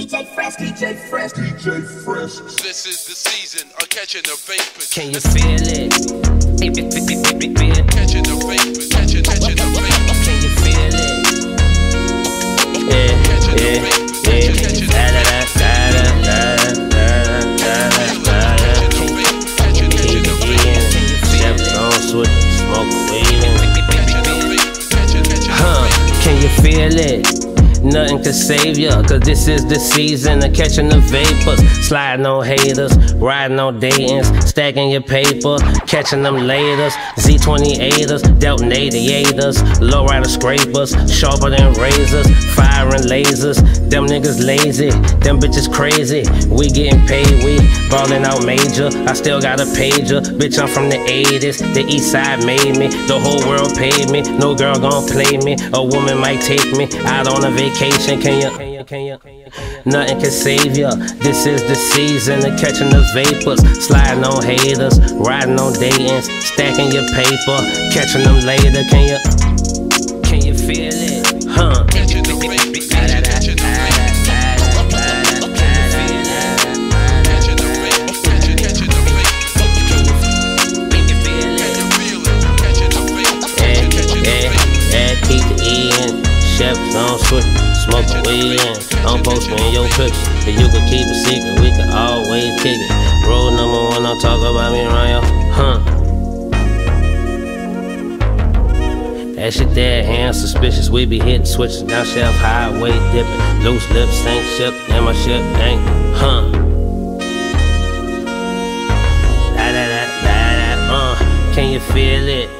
DJ Fresh, DJ Fresh, DJ Fresh. This is the season of catching the vapors. Can you feel it? Catching the vapors, catching the vapors. Can you feel it? Catching the vapors, catching the vapors. Can you feel it? Nothing can save ya, cause this is the season of catching the vapors. Sliding on haters, riding on datings, stacking your paper, catching them laters. Z28ers, Delta 88ers, lowrider scrapers, sharper than razors, firing lasers. Them niggas lazy, them bitches crazy. We getting paid, we ballin' out major. I still got a pager, bitch I'm from the 80s. The east side made me, the whole world paid me. No girl gon' play me, a woman might take me out on a vacation. Can you? Nothing can save ya. This is the season of catching the vapors. Sliding on haters, riding on datings, stacking your paper, catching them later. Can you feel it? Huh? Catching the vapors, catching the vapors. Keep the E in, chefs on switch, smoking weed in. I'm posting your pictures, if you could keep it secret, we can always kick it. Road number one, don't talk about me around your, That shit there, hands suspicious, we be hitting switches, down shelf highway dipping, loose lips, sink ship, and my ship ain't, Can you feel it?